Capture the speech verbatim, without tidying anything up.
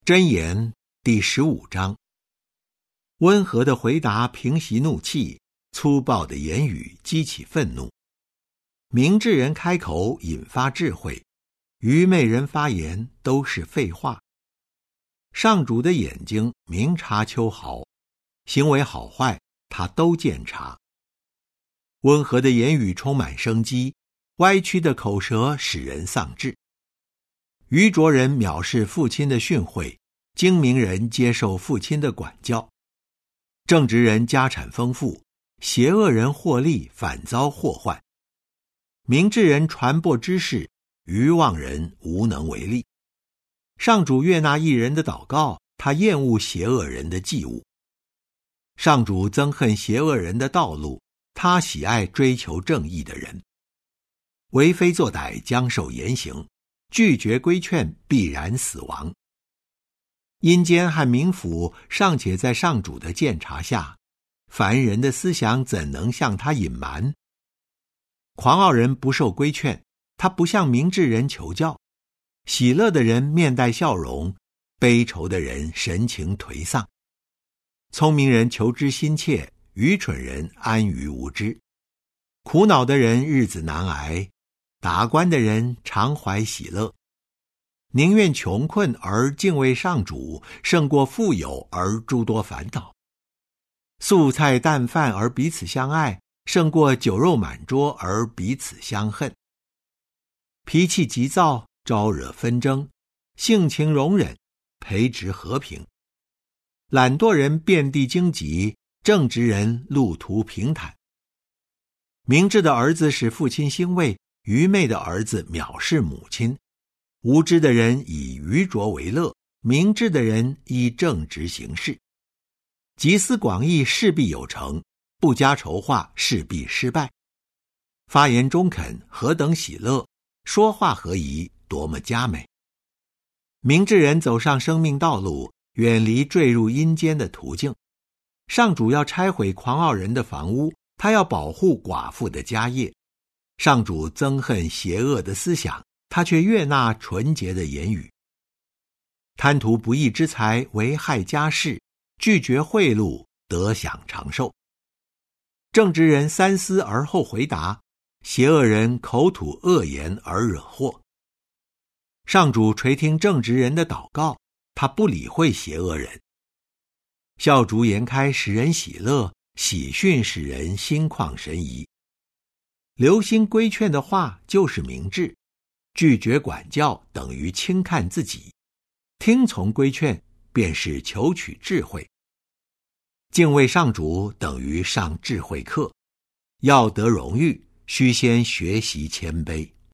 箴言第十五章。温和的回答平息怒气，粗暴的言语激起愤怒。明智人开口引发智慧，愚昧人发言都是废话。上主的眼睛明察秋毫，行为好坏他都鉴察。温和的言语充满生机，歪曲的口舌使人丧志。愚拙人藐视父亲的训诲，精明人接受父亲的管教。正直人家产丰富，邪恶人获利反遭祸患。明智人传播知识，愚妄人无能为力。上主悦纳义人的祷告，他厌恶邪恶人的祭物。上主憎恨邪恶人的道路，他喜爱追求正义的人。为非作歹将受严刑，拒绝规劝必然死亡。阴间和冥府尚且在上主的鉴察下，凡人的思想怎能向他隐瞒？狂傲人不受规劝，他不向明智人求教。喜乐的人面带笑容，悲愁的人神情颓丧。聪明人求知心切，愚蠢人安于无知。苦恼的人日子难挨，达观的人常怀喜乐。宁愿穷困而敬畏上主，胜过富有而诸多烦恼。素菜淡饭而彼此相爱，胜过酒肉满桌而彼此相恨。脾气急躁，招惹纷争；性情容忍，培植和平。懒惰人遍地荆棘，正直人路途平坦。明智的儿子使父亲欣慰，愚昧的儿子藐视母亲。无知的人以愚拙为乐，明智的人依正直行事。集思广益，势必有成；不加筹划，势必失败。发言中肯，何等喜乐；说话合宜，多么佳美。明智人走上生命道路，远离坠入阴间的途径。上主要拆毁狂傲人的房屋，他要保护寡妇的家业。上主憎恨邪恶的思想，他却悦纳纯洁的言语。贪图不义之财，危害家事；拒绝贿赂，得享长寿。正直人三思而后回答，邪恶人口吐恶言而惹祸。上主垂听正直人的祷告，他不理会邪恶人。笑逐颜开使人喜乐，喜讯使人心旷神怡。留心规劝的话就是明智，拒绝管教等于轻看自己，听从规劝便是求取智慧。敬畏上主等于上智慧课，要得荣誉，须先学习谦卑。